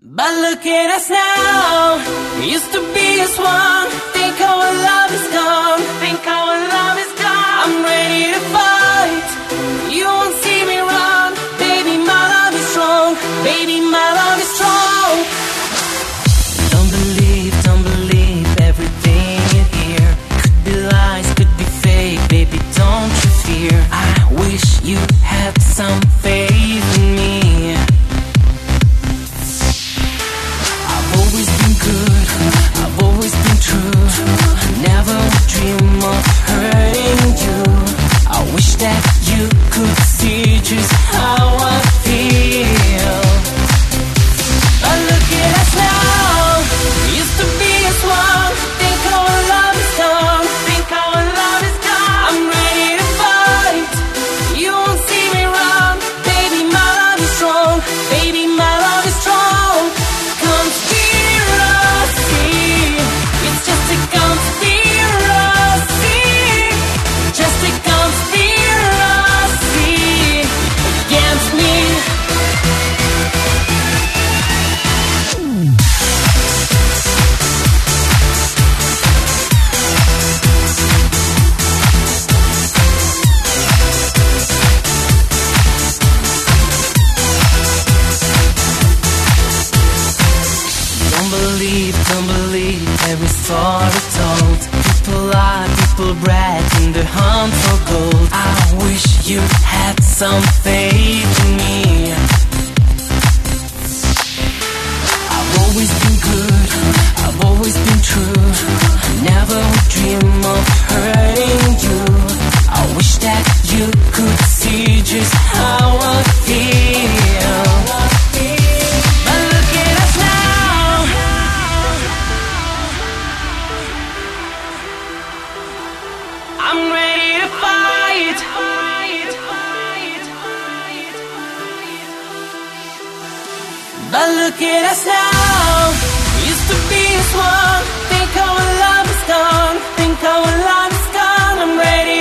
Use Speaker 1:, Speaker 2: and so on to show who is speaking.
Speaker 1: But look at us now. Used to be as one. Think our love is gone. Think our love is gone. I'm ready to fight. You won't see me run. Baby, my love is strong. Baby, my love is strong. Don't believe everything you hear. Could be lies, could be fake. Baby, don't you fear. I wish you had some faith in me. I've always been true. Never would dream of hurting you. I wish that you could see just how I feel. But look at us now. Used to be as one. Think our love is gone. Think our love is gone. I'm ready to fight. You won't see me run. Baby, my love is strong. Baby, my love is strong. Don't believe every story told. People lie, people brag in the hunt for gold. I wish you had some faith in me. I've always been good, I've always been true. Never would dream of hurting you. I wish that you could see just how I feel. But look at us now. I'm ready to fight. But look at us now. Used to be as one. Think our love is gone. Think our love is gone. I'm ready